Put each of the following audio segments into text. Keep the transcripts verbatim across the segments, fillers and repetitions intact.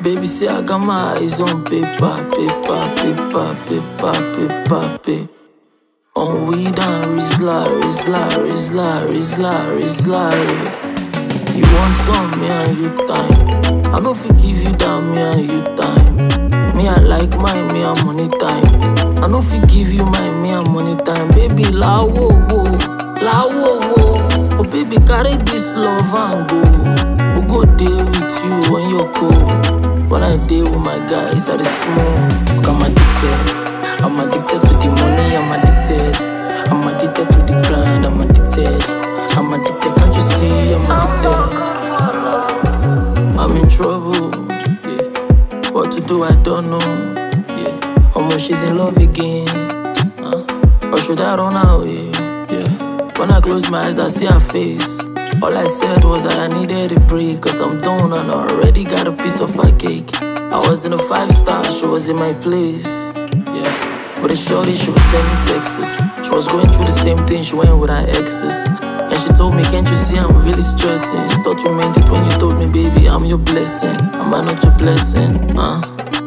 Baby, say I got my eyes on paper, paper, paper, paper, paper, paper. On weed and Rizla, Rizla, Rizla, Rizla, Rizla. You want some, me and you time. I no forgive you down, me and you time. Me I like mine, me and money time. I no forgive you mine, me and money time. Baby, la wo wo, la wo wo. Oh baby, carry this love and go. We go there with you when you're cold. When I deal with my guys, I just smoke. I'm addicted. I'm addicted to the money. I'm addicted. I'm addicted to the grind. I'm addicted. I'm addicted. Can't you see? I'm addicted. I'm in trouble. Yeah. What to do? I don't know. Yeah. How much she's in love again? Huh? Or should I run away? Yeah. When I close my eyes, I see her face. All I said was that I needed a break, cause I'm done and I already got a piece of her cake. I was in a five star, she was in my place. Yeah, with a shorty, she was sending texts. She was going through the same thing, she went with her exes. And she told me, can't you see I'm really stressing? Thought you meant it when you told me, baby, I'm your blessing. Am I not your blessing? Uh.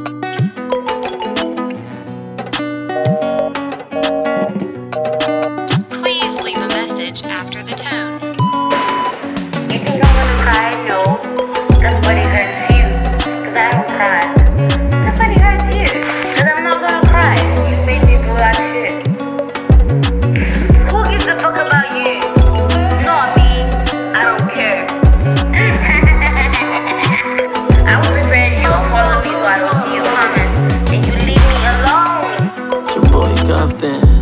Please leave a message after the tone. You think I'm gonna cry? No. That's what it hurts you. Cause I don't cry. That's what it hurts you. Cause I'm not gonna cry. You made me do that shit. Who gives a fuck about you? Not me. I don't care. I was afraid you would follow me so I don't see you coming. And you leave me alone. It's your boy Captain.